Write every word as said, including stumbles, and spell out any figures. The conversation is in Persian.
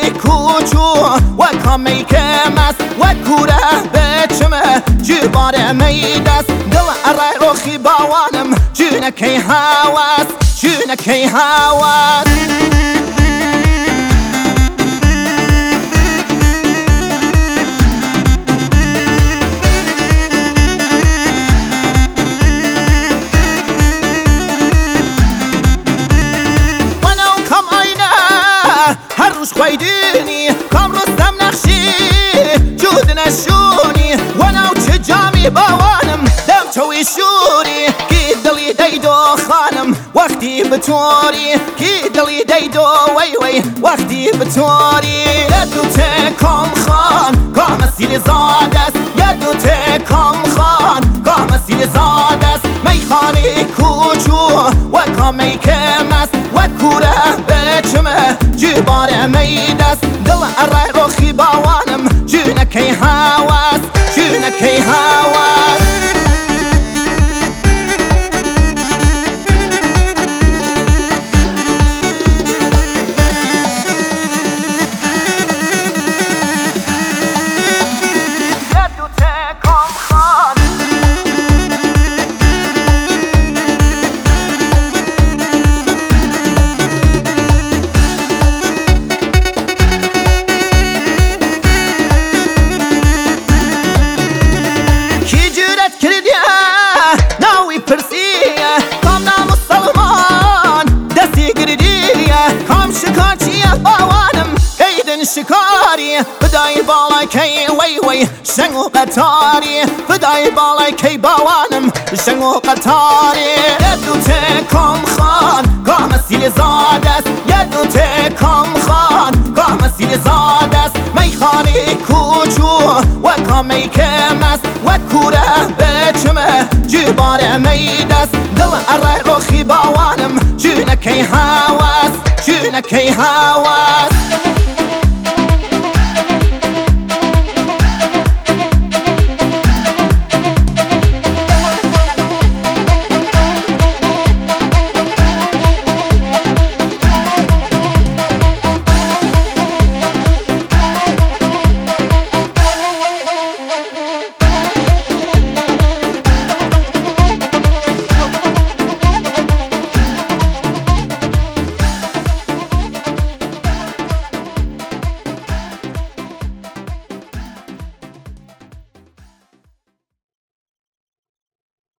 کوچو و کامی که مست و کوره بچمه جباره میدست دل ارای روخی باوانم جونکی هواس جونکی هواس خویدینی کام رستم نقشی جود نشونی وناو چه جامی باوانم دم توی شوری کی دلی دیدو خانم وقتی بطوری کی دلی دیدو وی وی وقتی بطوری یدو ته کام خان کام سیل زادست یدو ته کام خان کام سیل زادست میخانی کوچو و کامی که مست و کوره بچمه جباره میدست دل ارای روخی باوانم جونکی هواس جونکی هواس شکاری فدای بالای کی وی وی شنگ و قطاری فدای بالای کی باوانم شنگ و قطاری یدو ته کام خان کام سیل زادست یدو ته کام خان کام سیل زادست میخانی کوچو و کامی که مست و کوره بچمه جباره میدست دل ارای روخی باوانم جونکی هواس جونکی هواس